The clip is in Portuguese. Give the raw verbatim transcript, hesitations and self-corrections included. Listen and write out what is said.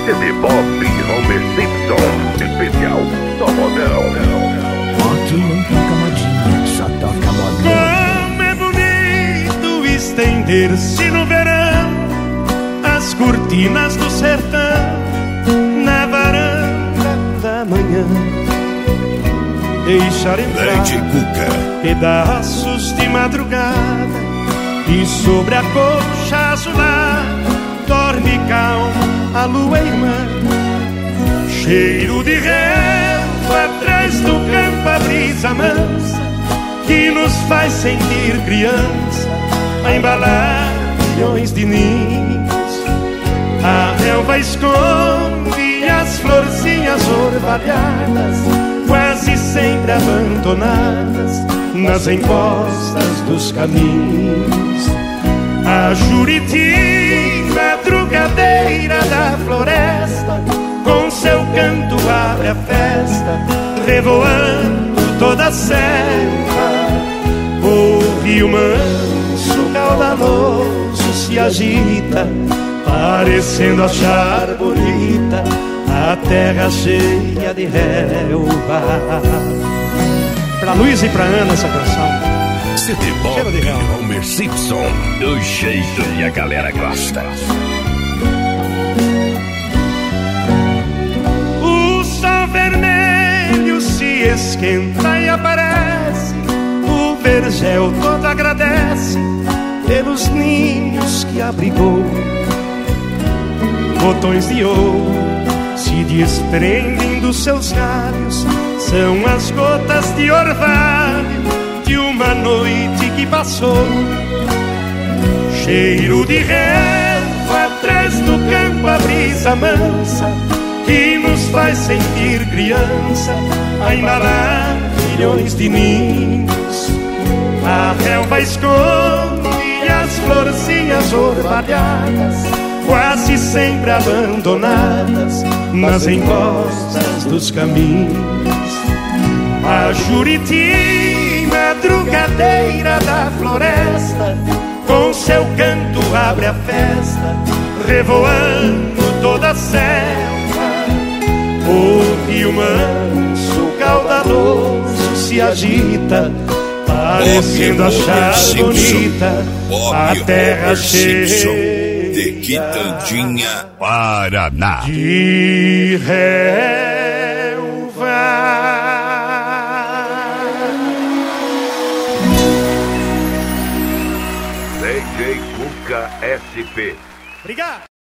C D Pop Homer Simpson, especial só modão. Aqui não tem camadinha, só toca modão. Como é bonito estender-se no verão as cortinas do sertão na varanda da manhã. Deixar entrar Leite Cuca, pedaços de madrugada e sobre a colcha azulada dorme calma a lua irmã. Cheiro de relva atrás do campo, a brisa mansa que nos faz sentir criança a embalar milhões de ninhos. A relva esconde as florzinhas orvalhadas, quase sempre abandonadas nas encostas dos caminhos. A Juriti, madrugadeira da floresta, com seu canto abre a festa, revoando toda a selva. O rio manso, caudaloso, se agita, parecendo achar bonita a terra cheia de relva. Pra Luiz e pra Ana essa canção. C D Pop Homer Simpson, do jeito que a galera gosta. O sol vermelho se esquenta e aparece, o vergel todo agradece pelos ninhos que abrigou. Botões de ouro se desprendem dos seus galhos, são as gotas de orvalho de uma noite que passou. Cheiro de relva atrás do campo, a brisa mansa que nos faz sentir criança a embalar milhões de ninhos. A relva esconde as florzinhas orvalhadas, quase sempre abandonadas nas encostas dos caminhos. A Juriti, madrugadeira da floresta, com seu canto abre a festa, revoando toda a selva. O rio manso, caudaloso, se agita, parecendo achar bonita a terra cheia de Quitandinha, Paraná. De relva. D J Cuca S P. Obrigado.